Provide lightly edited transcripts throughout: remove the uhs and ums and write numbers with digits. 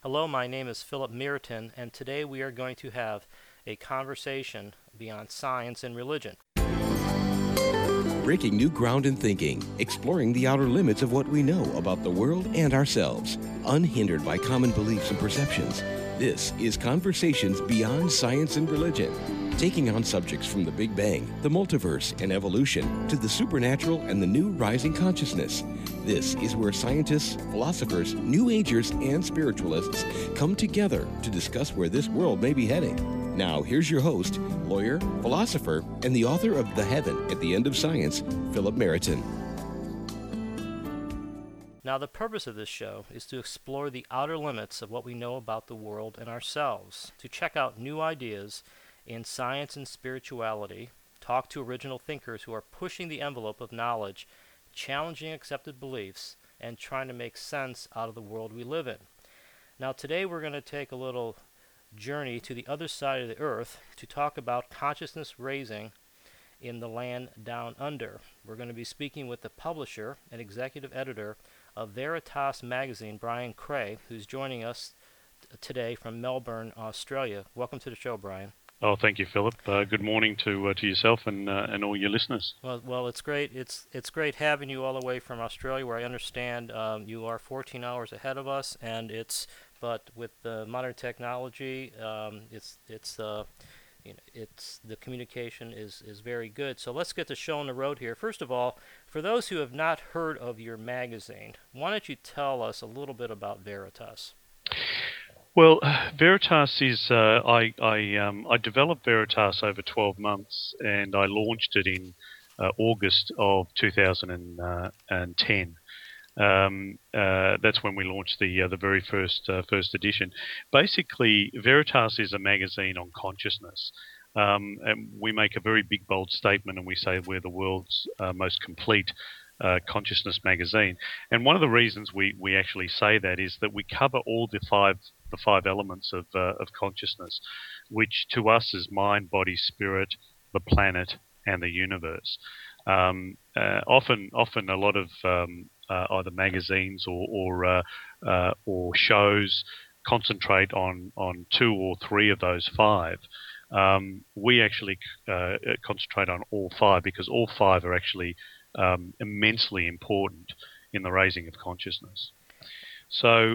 Hello, my name is Philip Meriton, and today we are going to have a conversation beyond science and religion. Breaking new ground in thinking, exploring the outer limits of what we know about the world and ourselves, unhindered by common beliefs and perceptions. This is Conversations Beyond Science and Religion, taking on subjects from the Big Bang, the multiverse, and evolution to the supernatural and the new rising consciousness. This is where scientists, philosophers, New Agers, and spiritualists come together to discuss where this world may be heading. Now, here's your host, lawyer, philosopher, and the author of The Heaven at the End of Science, Philip Meriton. Now, the purpose of this show is to explore the outer limits of what we know about the world and ourselves, to check out new ideas in science and spirituality, talk to original thinkers who are pushing the envelope of knowledge, challenging accepted beliefs, and trying to make sense out of the world we live in. Now, today we're going to take a little journey to the other side of the earth to talk about consciousness raising in the land down under. We're going to be speaking with the publisher and executive editor of Veritas magazine, Brian Cray, who's joining us today from Melbourne, Australia. Welcome to the show, Brian. Oh, thank you, Philip. Good morning to yourself and all your listeners. Well, it's great. It's great having you all the way from Australia, where I understand you are 14 hours ahead of us, and but with the modern technology, it's the communication is very good. So let's get the show on the road here. First of all, for those who have not heard of your magazine, why don't you tell us a little bit about Veritas? Well, Veritas is I developed Veritas over 12 months, and I launched it in August of 2010. That's when we launched the very first edition. Basically, Veritas is a magazine on consciousness. And we make a very big, bold statement, and we say we're the world's most complete consciousness magazine. And one of the reasons we actually say that is that we cover all the five elements of consciousness, which to us is mind, body, spirit, the planet, and the universe. Often a lot of either magazines or shows concentrate on two or three of those five. We actually concentrate on all five because all five are actually immensely important in the raising of consciousness. So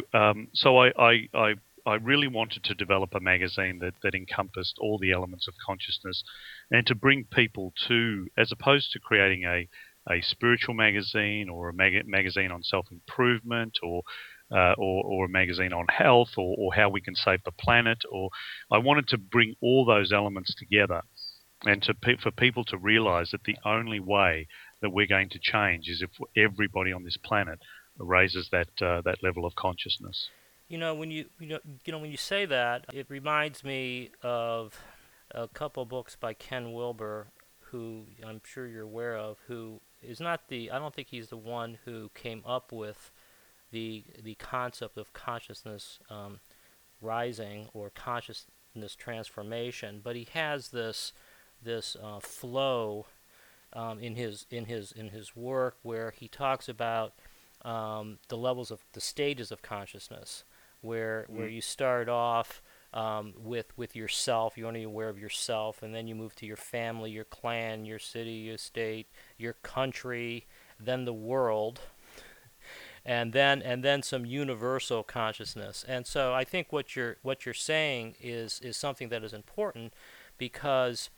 I really wanted to develop a magazine that encompassed all the elements of consciousness, and to bring people to, as opposed to creating a spiritual magazine or a magazine on self-improvement or a magazine on health or how we can save the planet, or I wanted to bring all those elements together and for people to realize that the only way that we're going to change is if everybody on this planet raises that level of consciousness. When you say that, it reminds me of a couple books by Ken Wilber, who I'm sure you're aware of, who is not I don't think he's the one who came up with the concept of consciousness rising or consciousness transformation, but he has this flow in his work where he talks about the stages of consciousness, where you start off with yourself. You're only aware of yourself, and then you move to your family, your clan, your city, your state, your country, then the world, and then some universal consciousness. And so I think what you're saying is something that is important, because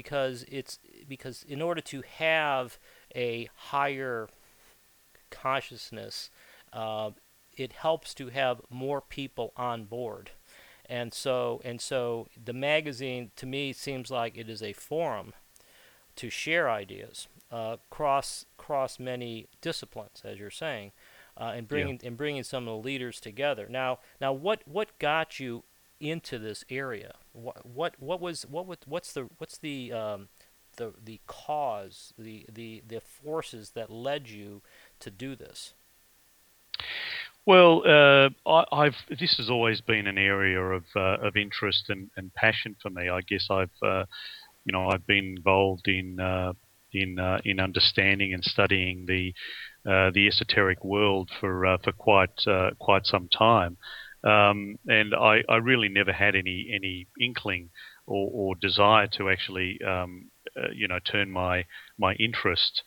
in order to have a higher consciousness, it helps to have more people on board. And so the magazine, to me, seems like it is a forum to share ideas cross many disciplines, as you're saying, and bringing some of the leaders together. Now what got you into this area? What's the cause, the forces that led you to do this? Well, this has always been an area of interest and passion for me. I guess I've been involved in understanding and studying the esoteric world for quite some time. And I really never had any inkling or desire to actually turn my interest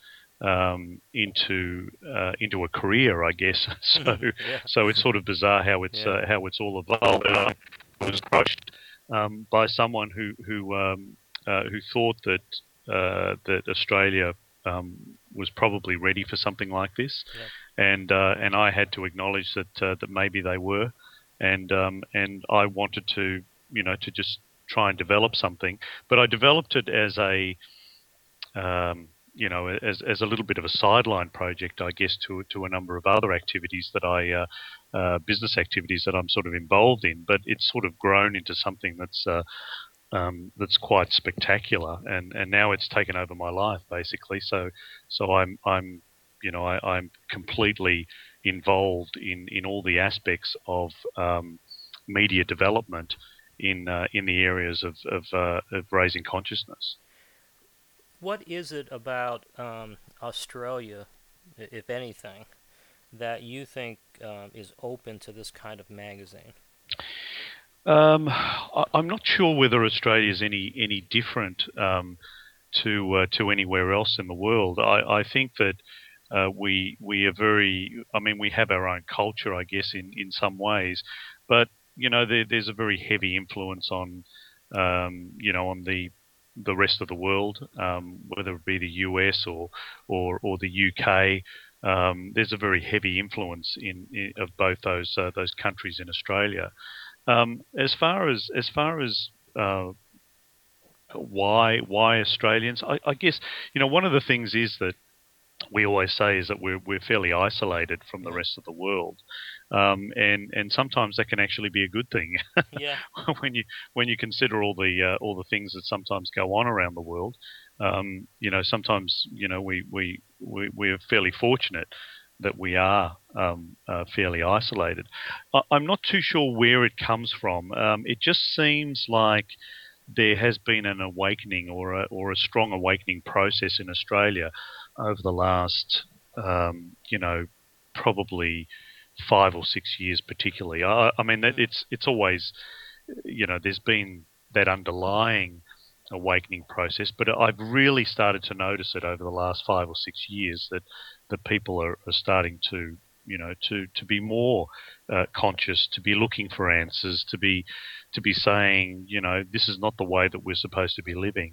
into a career, I guess. So Yeah. so it's sort of bizarre Yeah. how it's all evolved. And I was approached by someone who thought that Australia was probably ready for something like this, Yep. and I had to acknowledge that maybe they were, and I wanted to just try and develop something, but I developed it as as a little bit of a sideline project, I guess, to a number of other activities that business activities that I'm sort of involved in. But it's sort of grown into something that's quite spectacular, and now it's taken over my life basically. So I'm completely involved in all the aspects of media development in the areas of raising consciousness. What is it about Australia, if anything, that you think is open to this kind of magazine? I'm not sure whether Australia is any different to anywhere else in the world. I think that we are very. I mean, we have our own culture, I guess, in some ways, but there's a very heavy influence on the rest of the world, whether it be the US or the UK. There's a very heavy influence of both those countries in Australia. As far as why Australians, I guess one of the things is that we always say is that we're fairly isolated from the Yeah. rest of the world, and sometimes that can actually be a good thing Yeah. when you consider all the things that sometimes go on around the world. Sometimes we're fairly fortunate that we are fairly isolated. I'm not too sure where it comes from. It just seems like there has been an awakening or a strong awakening process in Australia over the last, probably 5 or 6 years, particularly. I mean that Mm. it's always, there's been that underlying awakening process, but I've really started to notice it over the last 5 or 6 years that people are starting to be more conscious, to be looking for answers, to be saying, this is not the way that we're supposed to be living,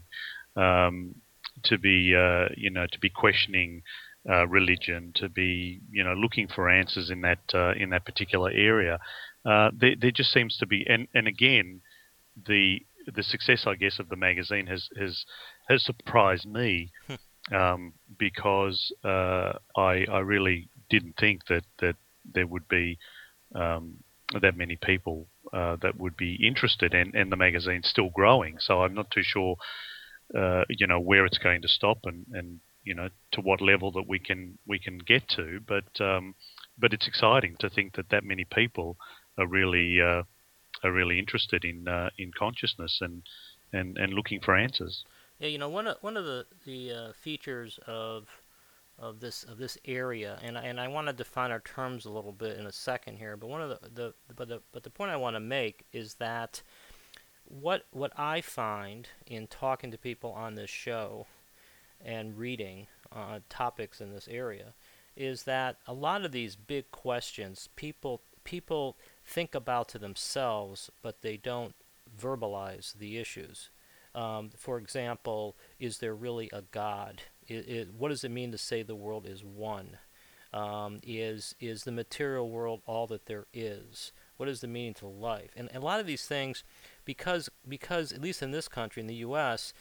to be questioning religion, to be looking for answers in that particular area. There just seems to be, and again, the success, I guess, of the magazine has surprised me, because I really didn't think that there would be that many people that would be interested, and the magazine's still growing. So I'm not too sure, where it's going to stop, and to what level that we can get to. But it's exciting to think that many people are really interested in consciousness and looking for answers. Yeah, one of the features of this area, and I want to define our terms a little bit in a second here, but one of the point I want to make is that what I find in talking to people on this show and reading topics in this area is that a lot of these big questions people think about to themselves, but they don't verbalize the issues. For example, is there really a God? What does it mean to say the world is one? Is the material world all that there is? What is the meaning to life? And a lot of these things, because at least in this country, in the U.S.,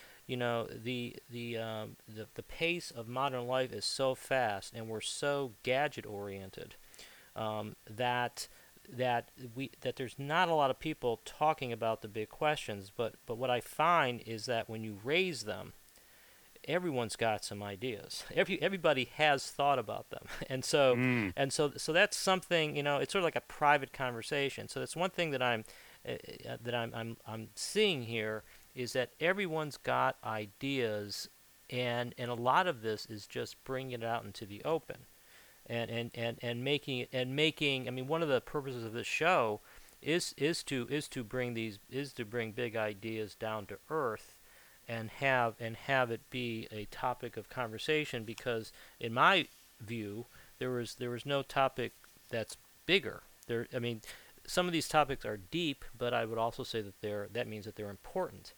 the pace of modern life is so fast, and we're so gadget oriented, that there's not a lot of people talking about the big questions. But what I find is that when you raise them, everyone's got some ideas. Everybody has thought about them, and so Mm. so that's something. It's sort of like a private conversation. So that's one thing that I'm seeing here is that everyone's got ideas, and a lot of this is just bringing it out into the open, and making. I mean, one of the purposes of this show is to bring big ideas down to earth, and have it be a topic of conversation. Because in my view, there was no topic that's bigger. I mean, some of these topics are deep, but I would also say that means that they're important.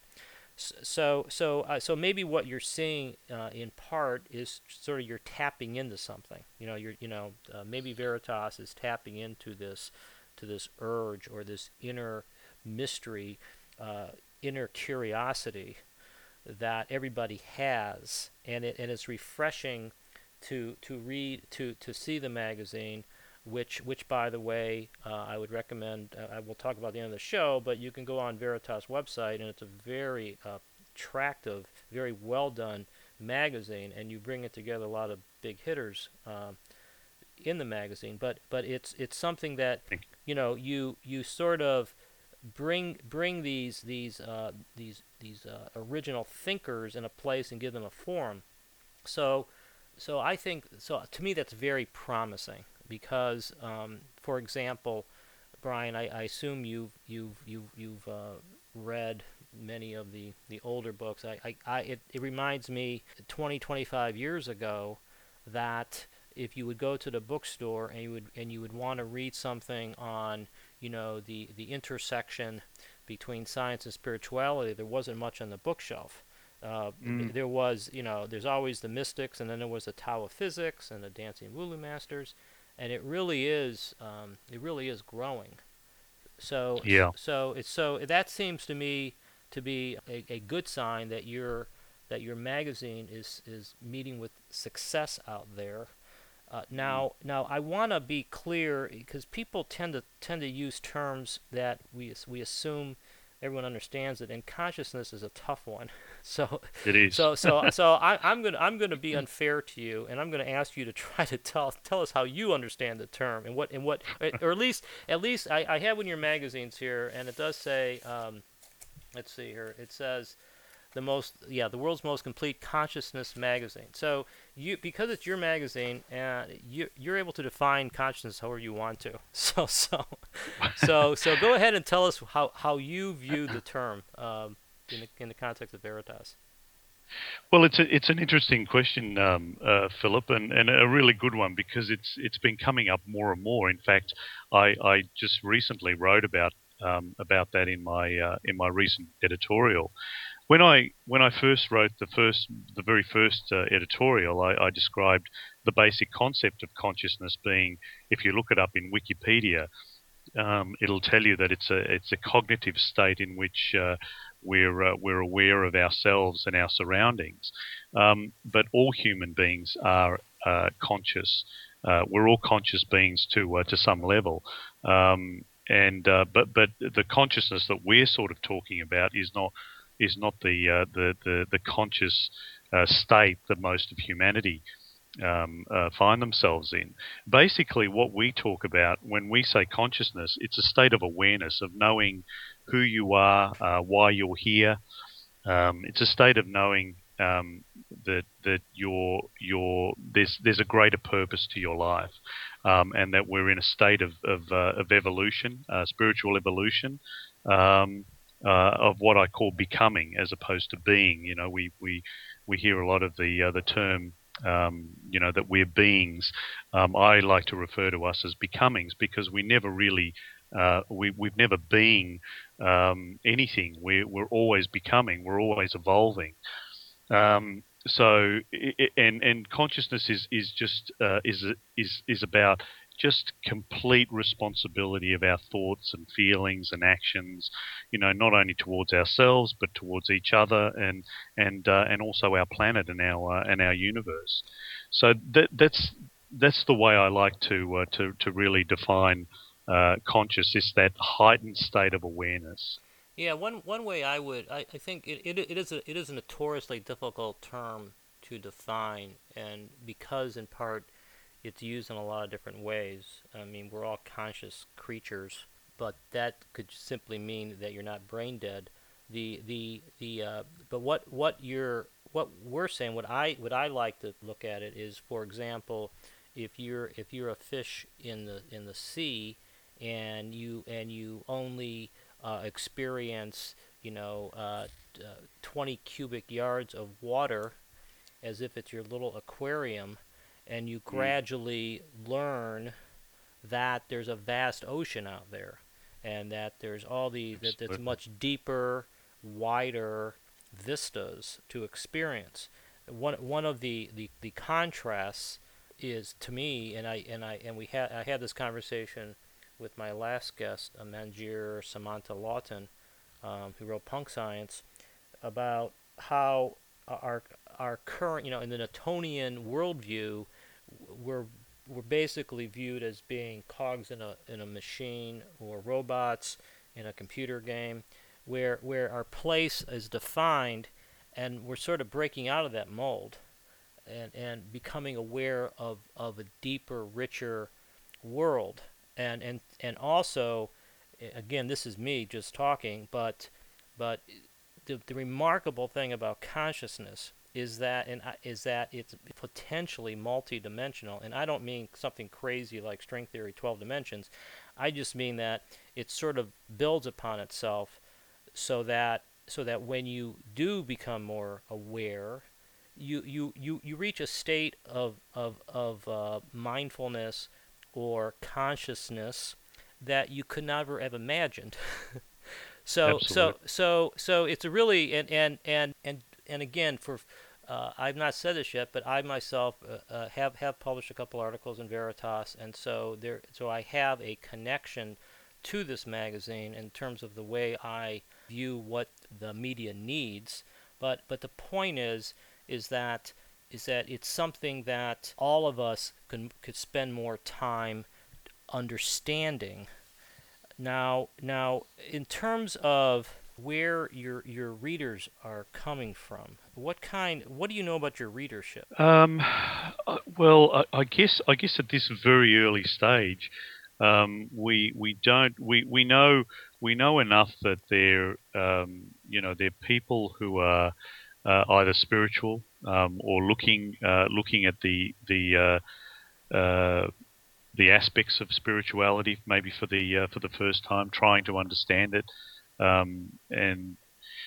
So maybe what you're seeing in part is sort of you're tapping into something. Maybe Veritas is tapping into this urge or this inner mystery, inner curiosity that everybody has, and it's refreshing to read to see the magazine, which by the way, I would recommend. I will talk about at the end of the show, but you can go on Veritas website, and it's a very attractive, very well done magazine, and you bring it together a lot of big hitters in the magazine. But it's something that you sort of bring these original thinkers in a place and give them a forum. So I think, so to me that's very promising because, for example, Brian, I assume you've read many of the older books. It reminds me 25 years ago that if you would go to the bookstore and you would want to read something on the intersection between science and spirituality, there wasn't much on the bookshelf. There was, there's always the mystics, and then there was the Tao of Physics and the Dancing Wulu Masters, and it really is growing. So Yeah. so that seems to me to be a good sign that your magazine is meeting with success out there. Now I want to be clear because people tend to use terms that we assume everyone understands it, and consciousness is a tough one. So It is. I'm gonna be unfair to you, and I'm gonna ask you to try to tell us how you understand the term and what or at least I have in your magazines here, and it does say let's see here, it says the world's most complete consciousness magazine. So because it's your magazine, you're able to define consciousness however you want to. So go ahead and tell us how you view the term in the context of Veritas. Well, it's an interesting question, Philip, and a really good one because it's been coming up more and more. In fact, I just recently wrote about that in my recent editorial. When I first wrote the very first editorial, I described the basic concept of consciousness being, if you look it up in Wikipedia, it'll tell you that it's a cognitive state in which we're aware of ourselves and our surroundings. But all human beings are conscious. We're all conscious beings to some level. But the consciousness that we're sort of talking about is not the conscious state that most of humanity find themselves in. Basically, what we talk about when we say consciousness, it's a state of awareness, of knowing who you are, why you're here. It's a state of knowing that there's a greater purpose to your life, and that we're in a state of evolution, spiritual evolution. Of what I call becoming as opposed to being. We hear a lot of the term, that we're beings. I like to refer to us as becomings because we never really, we've never been anything. We're always becoming. We're always evolving. And consciousness is just is about just complete responsibility of our thoughts and feelings and actions, not only towards ourselves but towards each other and also our planet and our universe. So that's the way I like to really define conscious. It's that heightened state of awareness. Yeah, one way I think it is a notoriously difficult term to define, and because in part it's used in a lot of different ways. I mean, we're all conscious creatures, but that could simply mean that you're not brain dead. But what we're saying, what I like to look at it is, for example, if you're a fish in the sea and you only experience, 20 cubic yards of water as if it's your little aquarium, and you Mm, gradually learn that there's a vast ocean out there, and that there's that that's absolutely. much deeper, wider vistas to experience. One of the contrasts is, to me, I had this conversation with my last guest, Manjir Samantha Lawton, who wrote Punk Science, about how our our current, in the Newtonian worldview, we're we're basically viewed as being cogs in a machine, or robots in a computer game, where our place is defined, and we're sort of breaking out of that mold, and becoming aware of a deeper, richer world, and also, again, this is me just talking, but the remarkable thing about consciousness is that it's potentially multidimensional. And I don't mean something crazy like string theory, 12 dimensions. I just mean that it sort of builds upon itself, so that when you do become more aware, you reach a state of mindfulness or consciousness that you could never have imagined. Absolutely. So it's a really, and again, for I've not said this yet, but I myself have published a couple articles in Veritas, and so I have a connection to this magazine in terms of the way I view what the media needs. But the point is that it's something that all of us could spend more time understanding. Now, in terms of where your readers are coming from, what do you know about your readership? Well, I guess at this very early stage, we don't we know enough that they're people who are either spiritual, or looking at the aspects of spirituality maybe for the first time, trying to understand it, and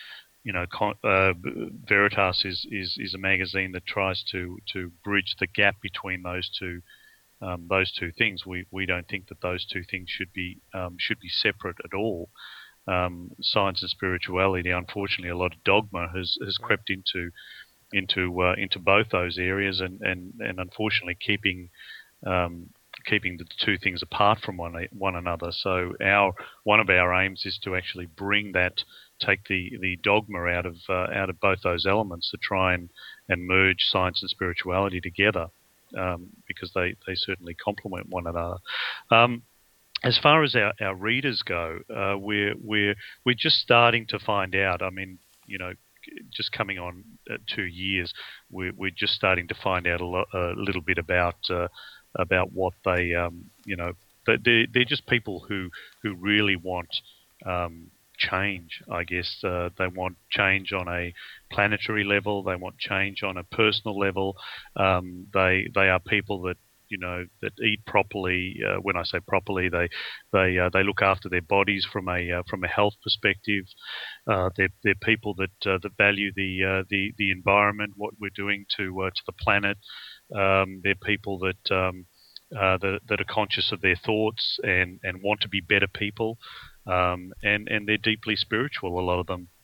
Veritas is a magazine that tries to bridge the gap between those two things. We don't think that those two things should be separate at all. Science and spirituality, unfortunately, a lot of dogma has Right. crept into both those areas, and unfortunately um, keeping the two things apart from one another. So one of our aims is to actually take the dogma out of both those elements, to try and merge science and spirituality together, because they certainly complement one another. Um, as far as our readers go, we're just starting to find out. I mean, just coming on 2 years, we're just starting to find out a little bit about what they're just people who really want change. I guess they want change on a planetary level. They want change on a personal level. They are people that eat properly. When I say properly, they look after their bodies from a health perspective. They're people that value the environment, what we're doing to the planet. They're people that are conscious of their thoughts, and want to be better people, and they're deeply spiritual. A lot of them.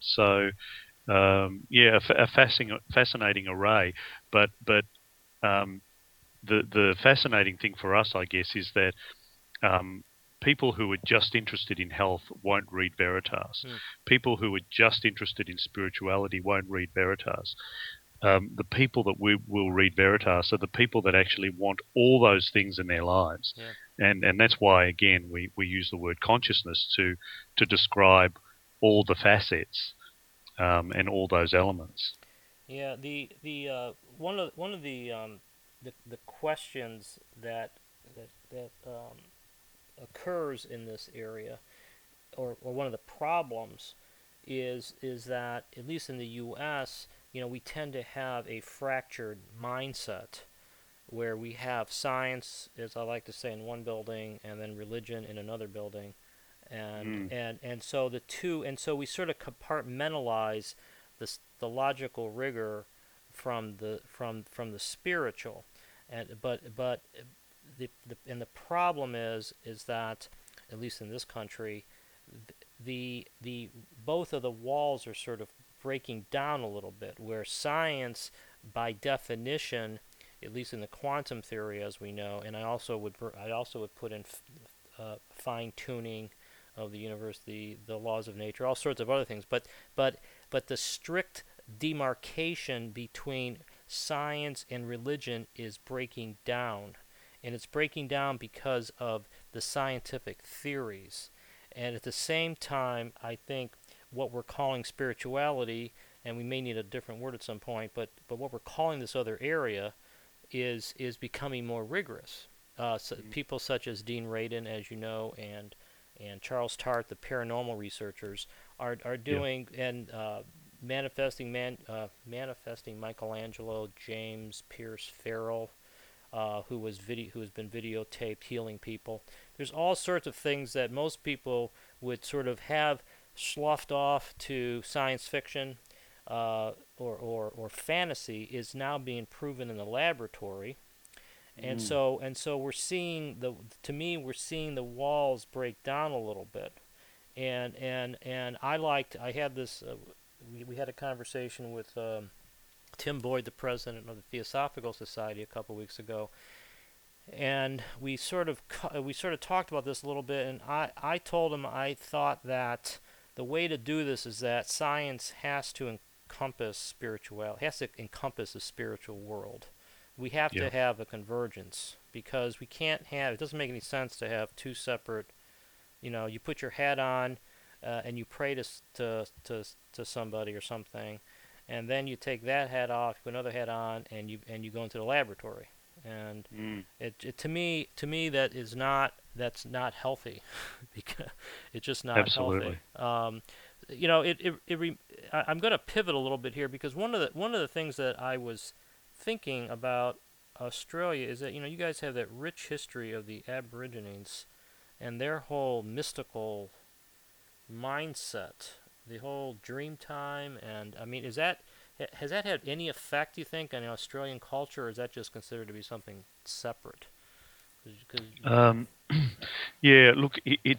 Yeah, a fascinating array. But um, the fascinating thing for us, I guess, is that people who are just interested in health won't read Veritas. Hmm. People who are just interested in spirituality won't read Veritas. The people that we will read Veritas are the people that actually want all those things in their lives, Yeah. and that's why, again, we use the word consciousness to describe all the facets, and all those elements. Yeah. The one of the questions that occurs in this area, or one of the problems, is that, at least in the U.S., we tend to have a fractured mindset, where we have science, as I like to say, in one building, and then religion in another building, Mm. and so the two, and so we sort of compartmentalize the logical rigor from the spiritual, but the problem is that, at least in this country, the both of the walls are sort of breaking down a little bit, where science, by definition, at least in the quantum theory as we know, and I also would put in fine tuning of the universe, the laws of nature, all sorts of other things, but but the strict demarcation between science and religion is breaking down, and it's breaking down because of the scientific theories. And at the same time, I think what we're calling spirituality, and we may need a different word at some point, but what we're calling this other area is becoming more rigorous. People such as Dean Radin, as you know, and Charles Tart, the paranormal researchers, are Yeah. doing and manifesting Michelangelo, James Pierce Farrell, who has been videotaped healing people. There's all sorts of things that most people would sort of have sloughed off to science fiction or fantasy is now being proven in the laboratory. Mm. And so we're seeing we're seeing the walls break down a little bit. And I had this we had a conversation with Tim Boyd, the president of the Theosophical Society, a couple weeks ago, and we sort of talked about this a little bit. And I told him I thought that the way to do this is that science has to encompass spirituality, has to encompass the spiritual world. We have Yeah. to have a convergence, because we can't have, it doesn't make any sense to have two separate, you put your hat on and you pray to somebody or something, and then you take that hat off, put another hat on, and you go into the laboratory. And Mm. to me that's not healthy, because it's just not healthy. Absolutely. You know, I'm going to pivot a little bit here, because one of the things that I was thinking about Australia is that, you guys have that rich history of the Aborigines and their whole mystical mindset, the whole dream time, and I mean, has that had any effect, you think, on the Australian culture, or is that just considered to be something separate? 'Cause Um, yeah. Look,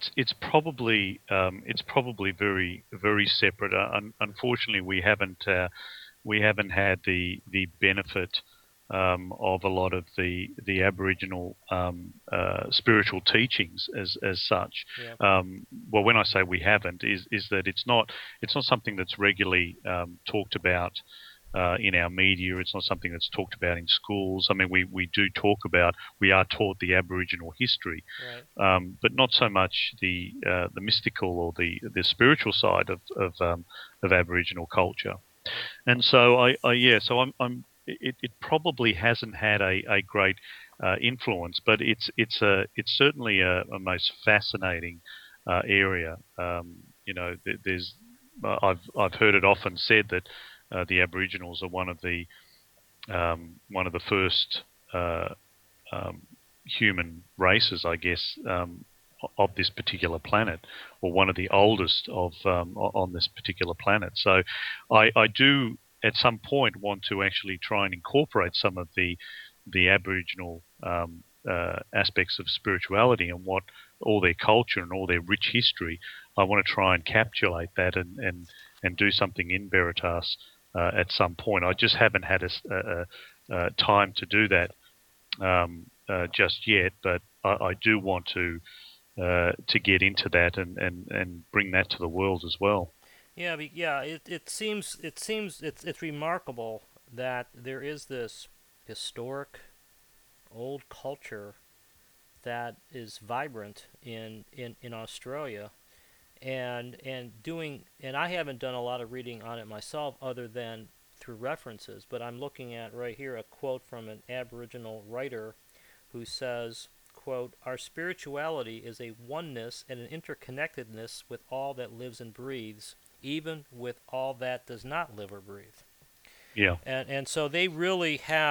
it's probably very separate. Unfortunately, we haven't had the benefit of a lot of the Aboriginal spiritual teachings as such. yeah, Well, when I say we haven't, is that it's not something that's regularly talked about in our media. It's not something that's talked about in schools. I mean, we are taught the Aboriginal history, right, but not so much the mystical or the spiritual side of Aboriginal culture. yeah, And so so it probably hasn't had a great influence, but it's certainly a most fascinating area. There's I've heard it often said that the Aboriginals are one of the first um, human races, I guess, of this particular planet, or one of the oldest on this particular planet. So, I do at some point want to actually try and incorporate some of the Aboriginal aspects of spirituality and what all their culture and all their rich history. I want to try and capsulate that and do something in Veritas at some point. I just haven't had a time to do that just yet, but I do want to get into that and bring that to the world as well. yeah. It's remarkable that there is this historic old culture that is vibrant in Australia, and I haven't done a lot of reading on it myself, other than through references, but I'm looking at right here a quote from an Aboriginal writer who says, quote, "Our spirituality is a oneness and an interconnectedness with all that lives and breathes, even with all that does not live or breathe." Yeah. And so they really have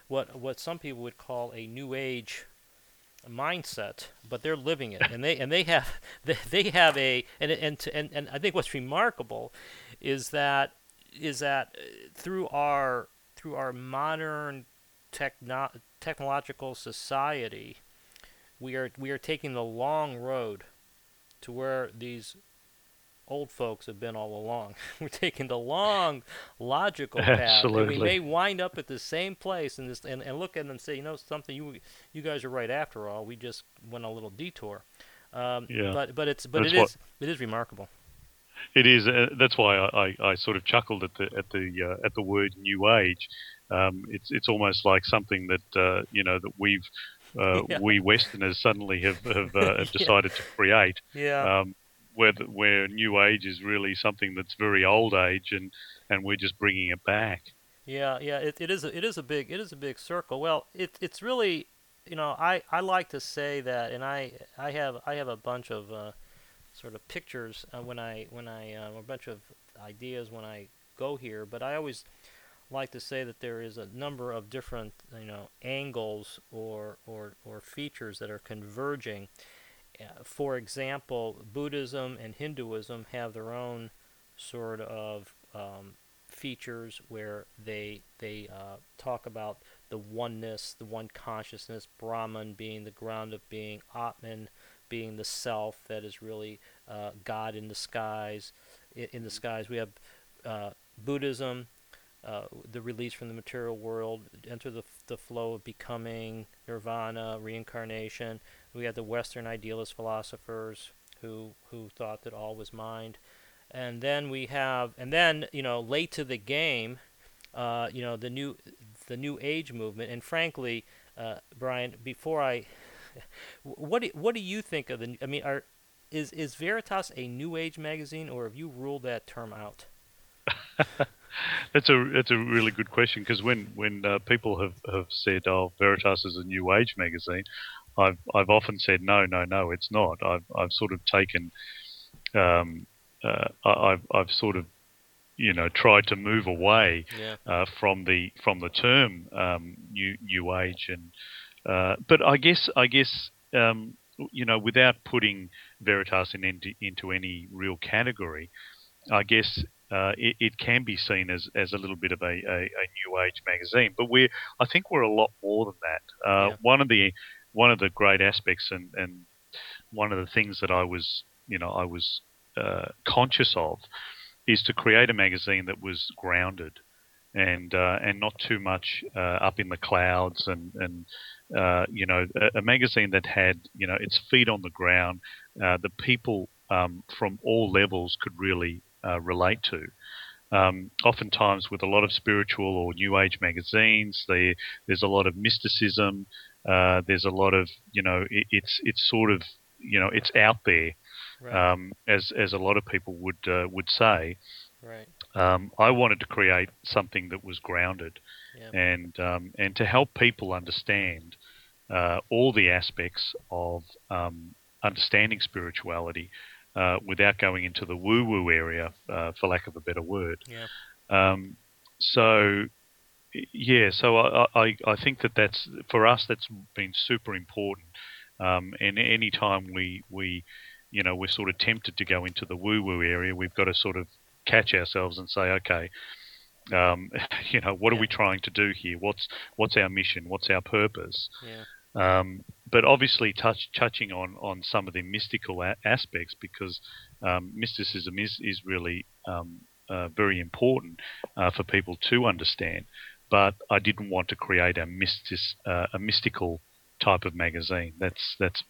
what some people would call a New Age mindset, but they're living it, and they have they have a and I think what's remarkable is that through our modern technological society, we are taking the long road to where these old folks have been all along. We're taking the long, logical path, and we may Absolutely. wind up at the same place and look at them and say, something, you guys are right after all. We just went a little detour. Yeah. But That's what it is remarkable. it is. That's why I sort of chuckled at the word new age. It's almost like something that that Yeah, we Westerners suddenly have yeah, decided to create, yeah. um, where new age is really something that's very old age, and we're just bringing it back. Yeah, yeah, it is a big circle. Well, it's really, I like to say that, and I have a bunch of sort of pictures when I a bunch of ideas when I go here, but I always like to say that there is a number of different angles or features that are converging. For example, Buddhism and Hinduism have their own sort of features where they talk about the oneness, the one consciousness, Brahman being the ground of being, Atman being the self that is really God in the skies. In the skies, we have Buddhism, the release from the material world, enter the flow of becoming, nirvana, reincarnation. We have the Western idealist philosophers who thought that all was mind, and then late to the game, the new age movement. And frankly, Brian, before I, what do you think of the? I mean, is Veritas a new age magazine, or have you ruled that term out? That's a really good question, because when people have said, "Oh, Veritas is a new age magazine," I've often said, "No, no, no, it's not." I've sort of taken um, I've sort of tried to move away Yeah, from the term new age, and but I guess without putting Veritas into any real category, I guess it can be seen as a little bit of a new age magazine, but I think we're a lot more than that. yeah, One of the great aspects, and one of the things that I was conscious of, is to create a magazine that was grounded and not too much up in the clouds, and a magazine that had its feet on the ground, that people from all levels could really relate to. Oftentimes, with a lot of spiritual or new age magazines, there's a lot of mysticism. There's a lot of it's sort of it's out there, right, as a lot of people would say. right, I wanted to create something that was grounded, yeah, and to help people understand all the aspects of understanding spirituality, without going into the woo-woo area, for lack of a better word. yeah, Um, so yeah, so I think that's for us, that's been super important. And any time we're sort of tempted to go into the woo-woo area, we've got to sort of catch ourselves and say, okay, um, what are yeah, we trying to do here? What's our mission? What's our purpose? yeah, But obviously, touching on some of the mystical aspects, because mysticism is really very important for people to understand. But I didn't want to create a mystical type of magazine. That's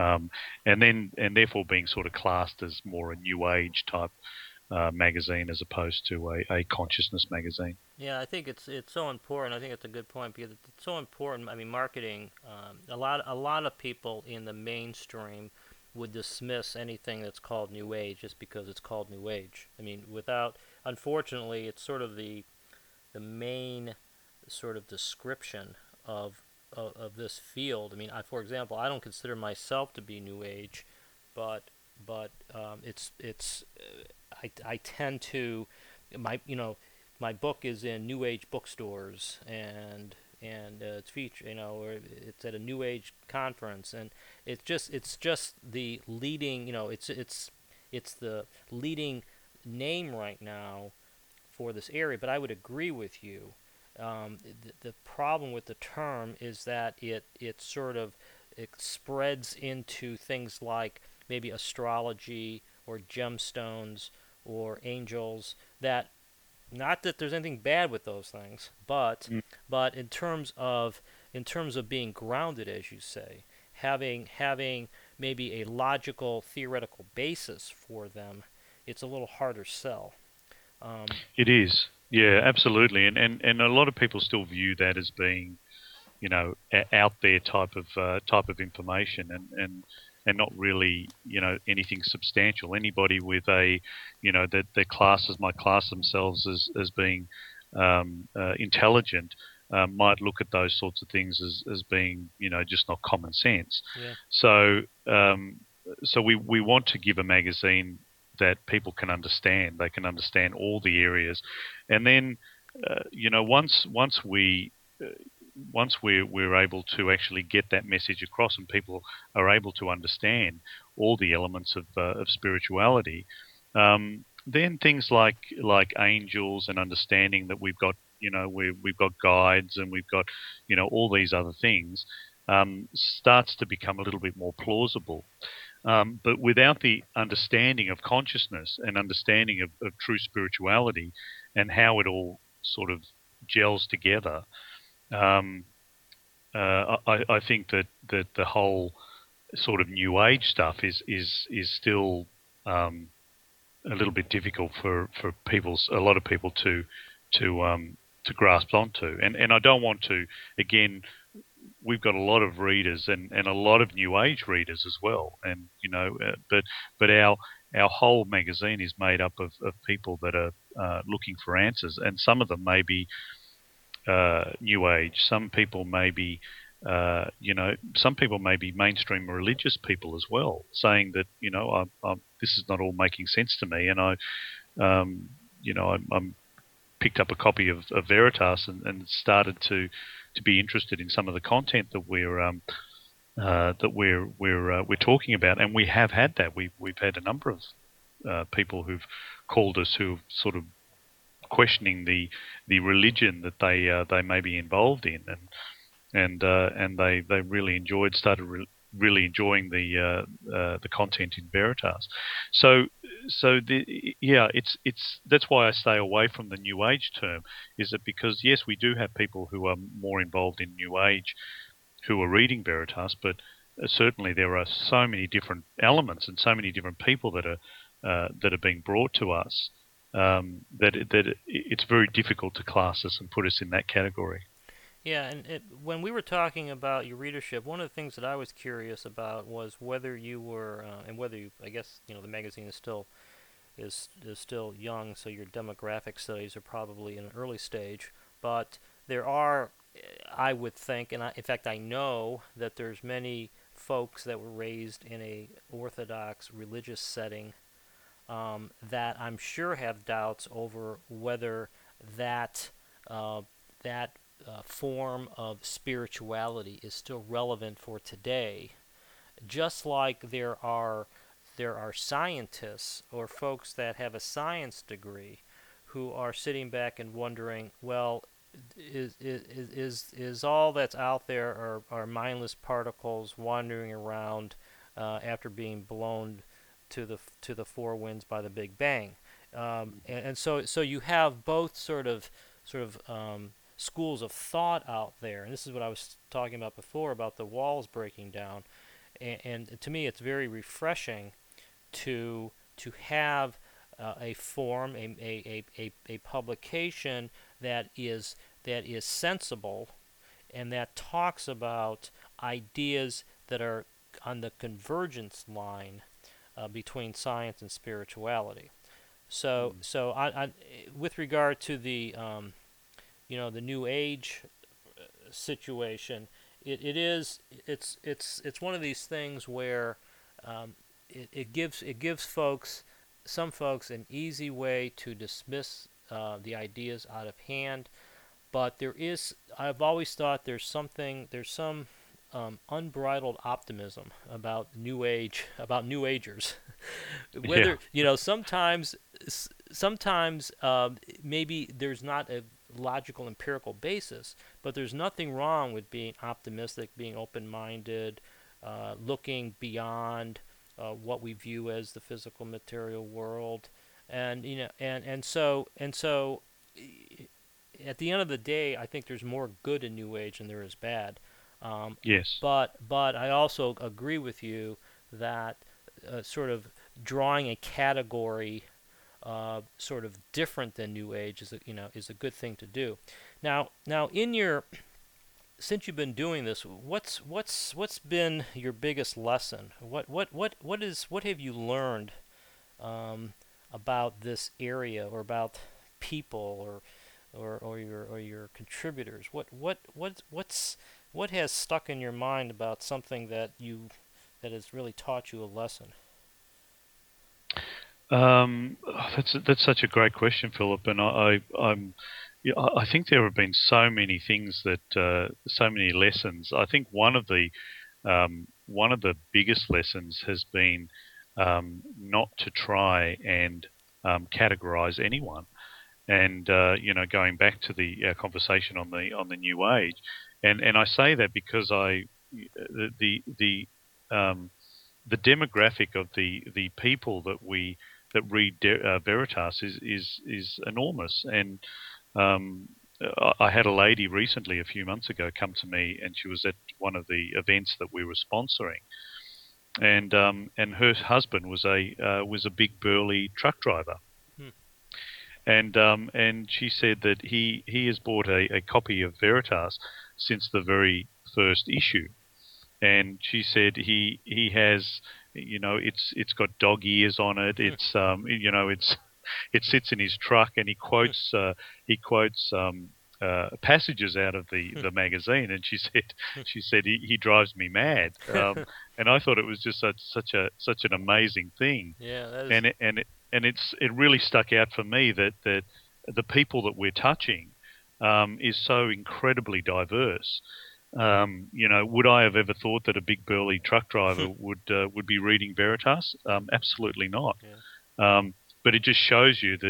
and therefore being sort of classed as more a new age type magazine, as opposed to a consciousness magazine. yeah. I think it's so important. I think it's a good point because it's so important. I mean, marketing. A lot of people in the mainstream would dismiss anything that's called New Age just because it's called New Age. I mean, unfortunately, it's sort of the main sort of description of this field. I mean, for example, I don't consider myself to be New Age, but it's I tend to my my book is in New Age bookstores and and it's or it's at a New Age conference, and it's just the leading, it's the leading name right now for this area. But I would agree with you. The problem with the term is that it sort of it spreads into things like maybe astrology or gemstones or angels. That not that there's anything bad with those things, but Mm. in terms of being grounded, as you say, having maybe a logical theoretical basis for them, it's a little harder sell. Um, It is. Yeah, absolutely. And a lot of people still view that as being, out there type of information, and not really, anything substantial. Anybody with a, that their classes might class themselves as being intelligent, might look at those sorts of things as being, just not common sense. yeah, So so we want to give a magazine that people can understand. They can understand all the areas, and then uh, once we're able to actually get that message across, and people are able to understand all the elements of spirituality, then things like angels and understanding that we've got, we've got guides, and we've got, all these other things, starts to become a little bit more plausible. But without the understanding of consciousness and understanding of true spirituality and how it all sort of gels together, um, I think that the whole sort of new age stuff is still a little bit difficult for a lot of people to grasp onto. And I don't want to, again, we've got a lot of readers, and a lot of new age readers as well. And but our whole magazine is made up of people that are looking for answers, and some of them may be new age. Some people may be some people may be mainstream religious people as well, saying that, this is not all making sense to me, and I'm picked up a copy of Veritas, and started to be interested in some of the content that we're talking about. And we have had that. We've had a number of people who've called us, who've sort of questioning the religion that they may be involved in, and they really really enjoying the content in Veritas. So it's that's why I stay away from the New Age term. Is it because, yes, we do have people who are more involved in New Age who are reading Veritas, but certainly there are so many different elements and so many different people that are being brought to us, that it's very difficult to class us and put us in that category. yeah. And when we were talking about your readership, one of the things that I was curious about was whether you were, and whether you, I guess, the magazine is still young, so your demographic studies are probably in an early stage. But there are, I would think, and in fact, I know that there's many folks that were raised in a orthodox religious setting, that I'm sure have doubts over whether that that form of spirituality is still relevant for today. Just like there are scientists or folks that have a science degree who are sitting back and wondering, well, is all that's out there are mindless particles wandering around after being blown to the four winds by the Big Bang, and so you have both sort of schools of thought out there, and this is what I was talking about before about the walls breaking down, and to me it's very refreshing to have a form, a publication that is sensible and that talks about ideas that are on the convergence line between science and spirituality. With regard to the New Age situation, it's one of these things where it gives some folks an easy way to dismiss the ideas out of hand. but I've always thought there's some unbridled optimism about New Agers. Yeah. Whether, sometimes maybe there's not a logical empirical basis, but there's nothing wrong with being optimistic, being open-minded, looking beyond what we view as the physical material world, and at the end of the day, I think there's more good in New Age than there is bad. Um, Yes. but I also agree with you that sort of drawing a category sort of different than New Age is a good thing to do. Now in your since you've been doing this, what's been your biggest lesson? What have you learned um, about this area, or about people, or your contributors? What has stuck in your mind about something that has really taught you a lesson? That's such a great question, Philip, and I'm yeah, I think there have been so many things that so many lessons. I think one of the biggest lessons has been not to try and categorize anyone. And going back to the conversation on the new age, and I say that because um, the demographic of the people that read Veritas is enormous. And um, I had a lady recently, a few months ago, come to me, and she was at one of the events that we were sponsoring, and her husband was a big burly truck driver. Hmm. And she said that he has bought a copy of Veritas since the very first issue. And she said he has, it's got dog ears on it. It's it sits in his truck, and he quotes passages out of the magazine. And she said he drives me mad. And I thought it was just such an amazing thing. Yeah, that is. And it really stuck out for me that the people that we're touching is so incredibly diverse. Would I have ever thought that a big burly truck driver would be reading Veritas? Absolutely not. Yeah. But it just shows you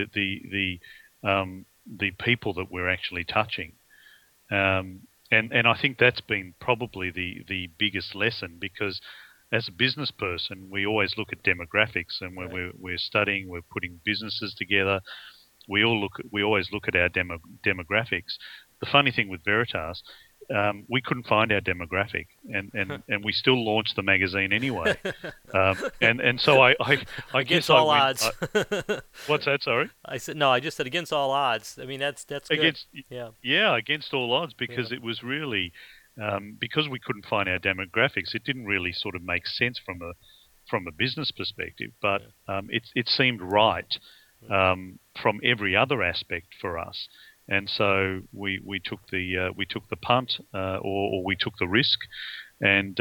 the people that we're actually touching. And I think that's been probably the biggest lesson, because as a business person, we always look at demographics, and when Right. we're studying, we're putting businesses together. We always look at our demographics. The funny thing with Veritas, we couldn't find our demographic, and we still launched the magazine anyway. And so I guess Against I all went. odds. What's that? Sorry. I said no. I just said against all odds. I mean, that's good. Against Yeah. Yeah, against all odds, Yeah. because it was really because we couldn't find our demographics. It didn't really sort of make sense from a business perspective, but Yeah. it seemed right from every other aspect for us. And so we took the punt, or we took the risk, and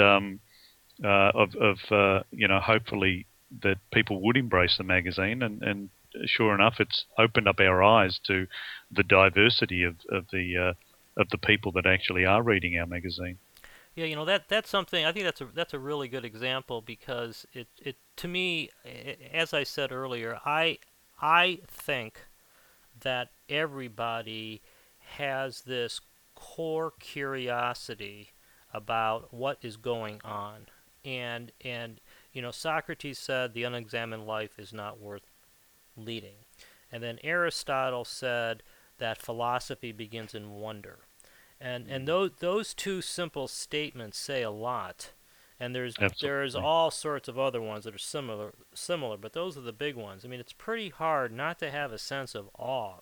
hopefully that people would embrace the magazine, and sure enough, it's opened up our eyes to the diversity of the people that actually are reading our magazine. Yeah, that's something. I think that's a really good example, because it to me, as I said earlier, I think that everybody has this core curiosity about what is going on, and Socrates said the unexamined life is not worth leading, and then Aristotle said that philosophy begins in wonder. And Mm, those two simple statements say a lot. And there's absolutely. all sorts of other ones that are similar, but those are the big ones. I mean, it's pretty hard not to have a sense of awe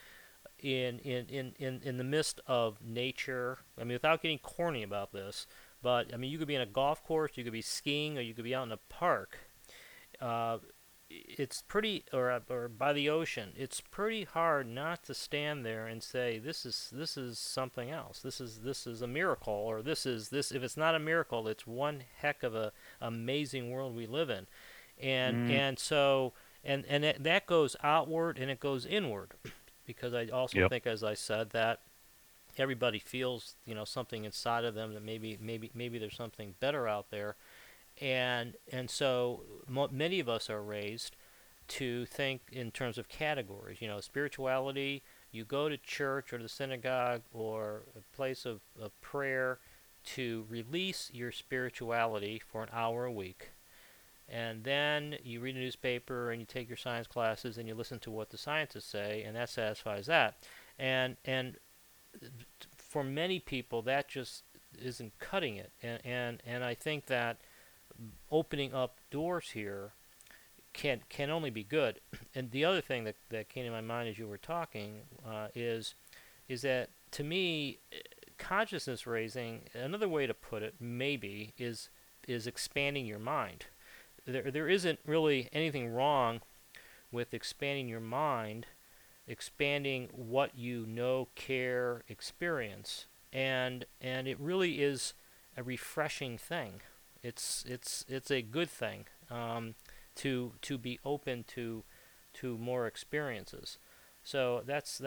in the midst of nature. I mean, without getting corny about this, but I mean, you could be in a golf course, you could be skiing, or you could be out in a park. Uh, it's pretty, or by the ocean. It's pretty hard not to stand there and say this is something else. This is a miracle, or this. If it's not a miracle, it's one heck of a amazing world we live in, and Mm, and so and that goes outward and it goes inward, because I also yep. think, as I said, that. everybody feels something inside of them that maybe there's something better out there, and so many of us are raised to think in terms of categories. Spirituality, you go to church or the synagogue or a place of prayer to release your spirituality for an hour a week. And then you read a newspaper and you take your science classes and you listen to what the scientists say, and that satisfies that. And for many people, that just isn't cutting it. And I think that opening up doors here can only be good. And the other thing that came to my mind as you were talking is that, to me, consciousness raising, another way to put it maybe, is expanding your mind. There isn't really anything wrong with expanding your mind, expanding what you know, care, experience, and it really is a refreshing thing. It's a good thing, to be open to more experiences. So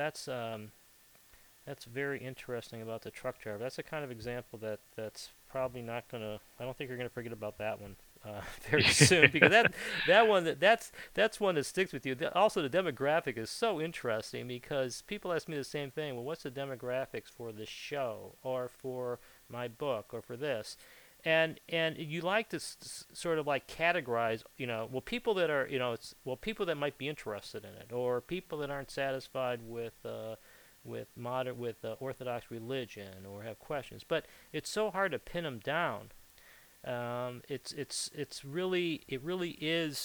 that's very interesting about the truck driver. That's a kind of example that's probably not gonna. I don't think you're gonna forget about that one very soon, because that one that's one that sticks with you. Also, the demographic is so interesting because people ask me the same thing. Well, what's the demographics for this show, or for my book, or for this? And you like to sort of like categorize, well, people that are, people that might be interested in it, or people that aren't satisfied with Orthodox religion, or have questions. But it's so hard to pin them down. It really is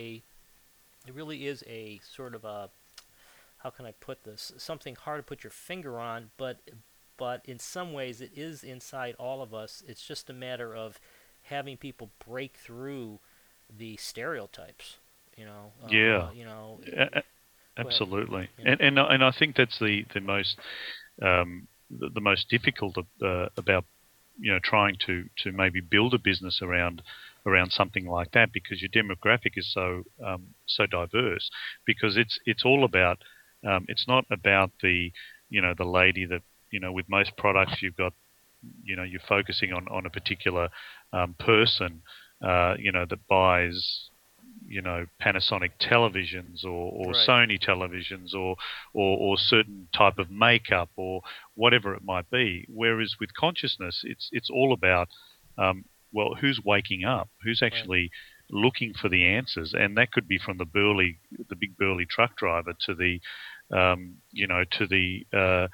a sort of a, how can I put this, something hard to put your finger on, but in some ways it is inside all of us. It's just a matter of having people break through the stereotypes. Yeah. Absolutely. And I think that's the most the most difficult about trying to maybe build a business around something like that, because your demographic is so diverse. Because it's all about it's not about the the lady that with most products you've got you're focusing on a particular person that buys Panasonic televisions, or Right. Sony televisions, or certain type of makeup, or whatever it might be. Whereas with consciousness, it's all about well, who's waking up, who's actually looking for the answers, and that could be from the big burly truck driver to the to the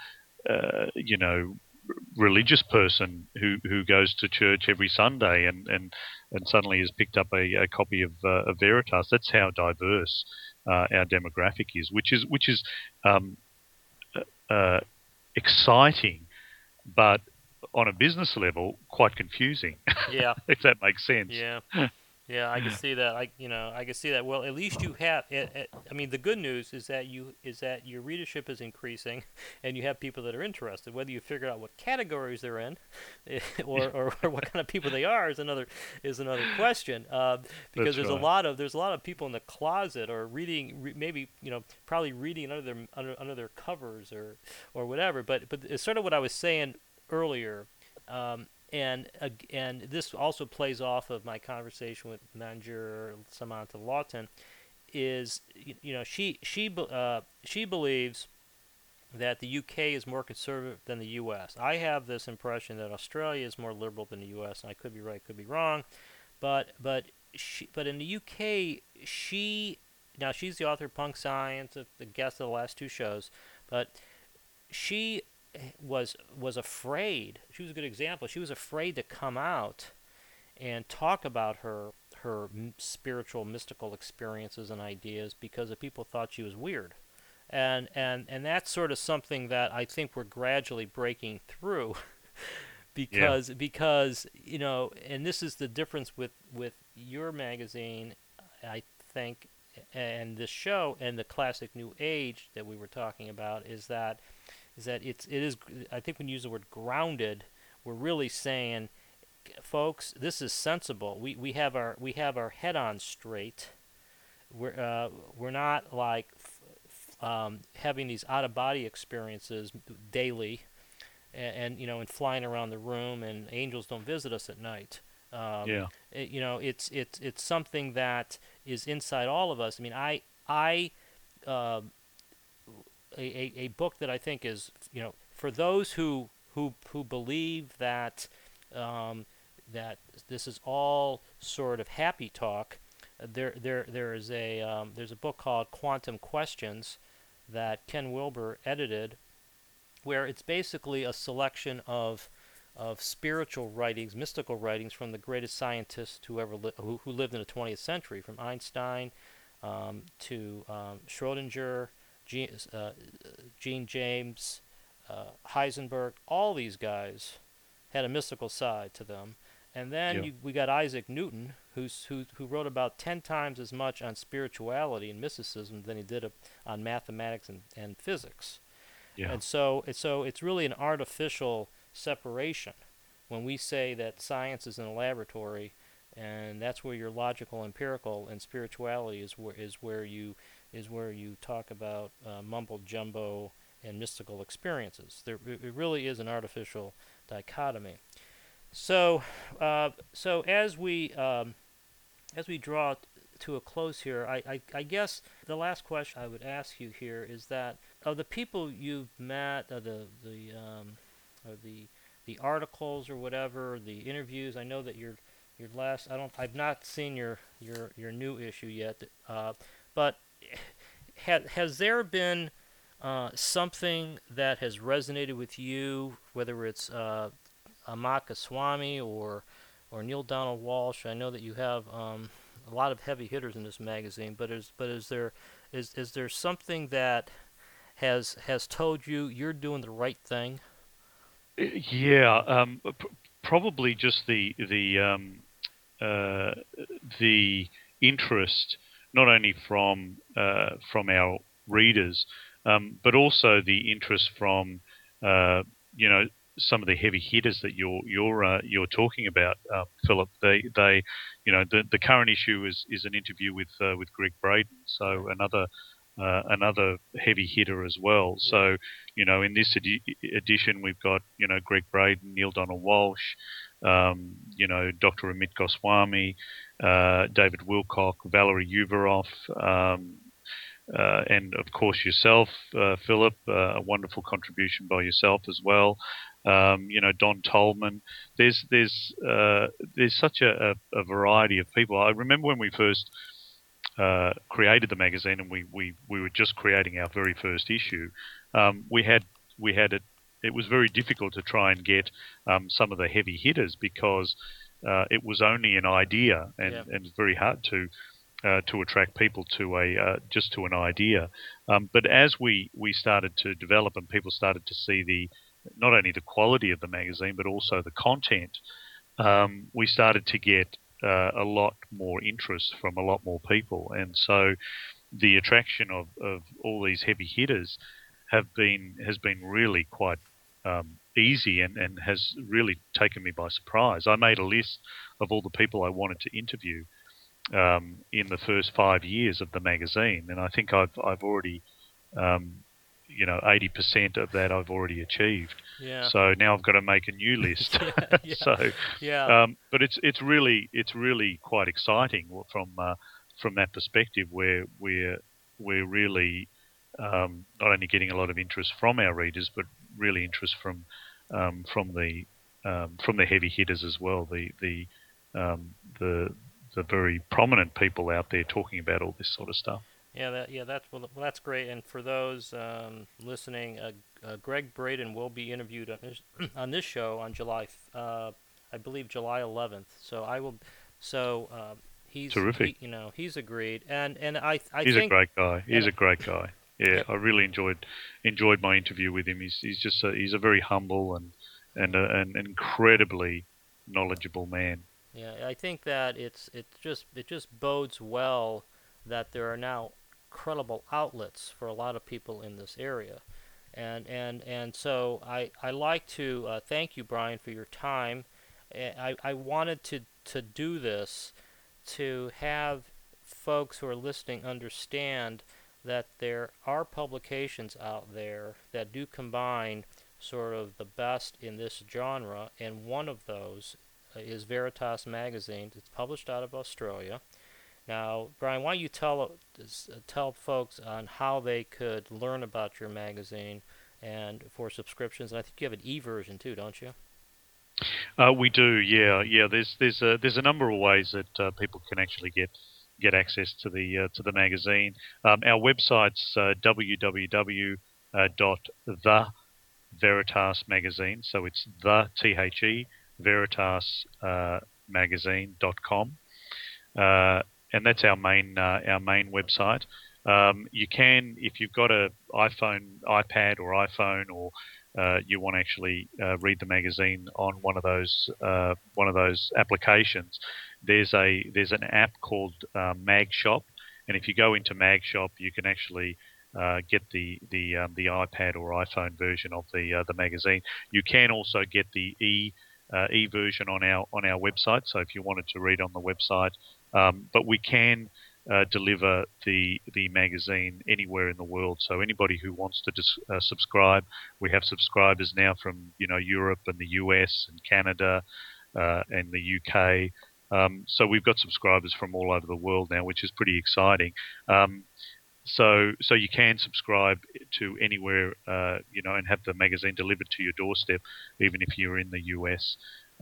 religious person who goes to church every Sunday and suddenly has picked up a copy of Veritas. That's how diverse our demographic is, which is exciting, but on a business level, quite confusing. Yeah. If that makes sense. Yeah. Yeah, I can see that. I can see that. Well, at least you have. I mean, the good news is that your readership is increasing, and you have people that are interested. Whether you figure out what categories they're in, or what kind of people they are is another question. Because That's there's right. a lot of people in the closet, or reading, maybe probably reading under their covers, or whatever. But it's sort of what I was saying earlier. And this also plays off of my conversation with manager Samantha Lawton. Is she believes that the UK is more conservative than the US. I have this impression that Australia is more liberal than the US, and I could be right, could be wrong, but in the UK, she's the author of Punk Science, the guest of the last two shows, but she was afraid. She was a good example. She was afraid to come out and talk about her spiritual, mystical experiences and ideas because the people thought she was weird, and that's sort of something that I think we're gradually breaking through. Yeah. because and this is the difference with your magazine, I think, and this show, and the classic New Age that we were talking about, is that it is, I think when you use the word grounded, we're really saying, folks, this is sensible. We have our head on straight. We're not like having these out of body experiences daily. and flying around the room, and angels don't visit us at night. Um, Yeah. it's something that is inside all of us. I mean, I uh, a book that I think is, for those who believe that um, that this is all sort of happy talk. There's a book called Quantum Questions that Ken Wilber edited, where it's basically a selection of spiritual writings, mystical writings from the greatest scientists who lived in the 20th century, from Einstein to Schrodinger, Gene James, Heisenberg. All these guys had a mystical side to them. And then Yeah. we got Isaac Newton, who wrote about 10 times as much on spirituality and mysticism than he did on mathematics and physics. Yeah. And so it's really an artificial separation when we say that science is in a laboratory, and that's where your logical, empirical, and spirituality is where you talk about mumbo jumbo and mystical experiences. It really is an artificial dichotomy. So as we draw to a close here, I guess the last question I would ask you here is that of the people you've met, the articles or whatever, the interviews. I know that your last. I've not seen your new issue yet, but has there been something that has resonated with you, whether it's Amaka Swami or Neil Donald Walsh? I know that you have a lot of heavy hitters in this magazine, but is there something that has told you you're doing the right thing? Yeah. Probably just uh, the interest, not only from our readers, but also the interest from uh, you know some of the heavy hitters that you're talking about, Philip. They the current issue is an interview with Greg Braden, so another heavy hitter as well. Yeah. So in this edition we've got Greg Braden, Neil Donald Walsh, Dr. Amit Goswami, David Wilcock, Valerie Uvarov, and of course yourself, Philip, a wonderful contribution by yourself as well. Don Tolman. There's such a variety of people. I remember when we first created the magazine, and we were just creating our very first issue. We had it. It was very difficult to try and get some of the heavy hitters because it was only an idea, Yeah. and it's very hard to attract people to just to an idea. But as we started to develop, and people started to see not only the quality of the magazine but also the content, we started to get a lot more interest from a lot more people, and so the attraction of all these heavy hitters has been really quite easy, and has really taken me by surprise. I made a list of all the people I wanted to interview in the first 5 years of the magazine, and I think I've already 80% of that I've already achieved. Yeah. So now I've got to make a new list. Yeah. Yeah. So, Yeah. but it's really quite exciting from that perspective, where we're really not only getting a lot of interest from our readers, but really interest from the heavy hitters as well. Um, the the very prominent people out there talking about all this sort of stuff. That's great. And for those listening, Greg Braden will be interviewed on this show on I believe July 11th. So I will. So Terrific. he's agreed, and I He's a think great guy. He's and a great guy. Yeah, I really enjoyed my interview with him. He's a very humble and an incredibly knowledgeable man. yeah, I think that it just bodes well that there are now credible outlets for a lot of people in this area. And so I like to thank you, Brian, for your time. I wanted to do this to have folks who are listening understand that there are publications out there that do combine sort of the best in this genre, and one of those is Veritas Magazine. It's published out of Australia. Now, Brian, why don't you tell folks on how they could learn about your magazine and for subscriptions? And I think you have an e-version too, don't you? We do, yeah. There's a number of ways that people can actually get access to the magazine. Our website's www.the Veritas Magazine, so it's the Veritas Magazine.com, and that's our main website. You can, if you've got an iPad or iPhone, or you want to actually read the magazine on one of those applications, there's an app called MagShop, and if you go into MagShop, you can actually get the iPad or iPhone version of the magazine. You can also get the e version on our website. So if you wanted to read on the website, but we can deliver the magazine anywhere in the world. So anybody who wants to subscribe, we have subscribers now from Europe and the US and Canada and the UK. So we've got subscribers from all over the world now, which is pretty exciting. So you can subscribe to anywhere, and have the magazine delivered to your doorstep, even if you're in the US,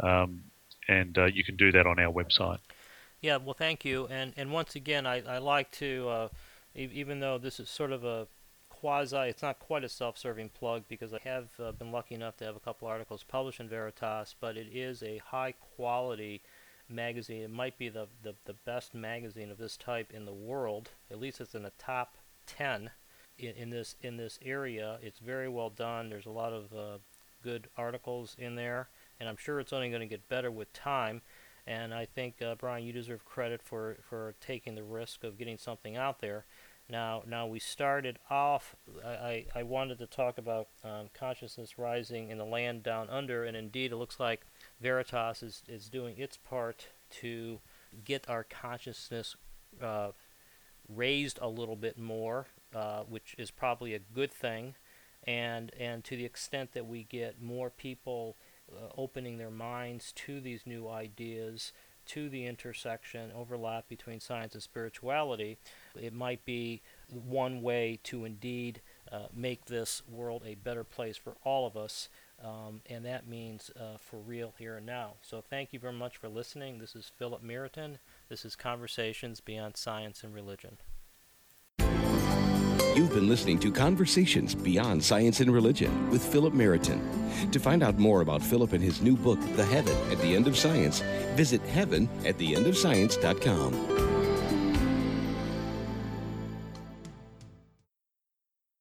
and you can do that on our website. Yeah, well, thank you. And once again, I like to, even though this is sort of a it's not quite a self-serving plug, because I have been lucky enough to have a couple articles published in Veritas, but it is a high-quality magazine. It might be the best magazine of this type in the world. At least it's in the top 10 in this area. It's very well done. There's a lot of good articles in there, and I'm sure it's only going to get better with time. And I think, Brian, you deserve credit for taking the risk of getting something out there. Now we started off, I wanted to talk about consciousness rising in the land down under, and indeed it looks like Veritas is doing its part to get our consciousness raised a little bit more, which is probably a good thing. And to the extent that we get more people opening their minds to these new ideas, to the overlap between science and spirituality, it might be one way to indeed make this world a better place for all of us, and that means for real here and now. So thank you very much for listening. This is Philip Meriton. This is Conversations Beyond Science and Religion. You've been listening to Conversations Beyond Science and Religion with Philip Meriton. To find out more about Philip and his new book, The Heaven at the End of Science, visit heavenattheendofscience.com.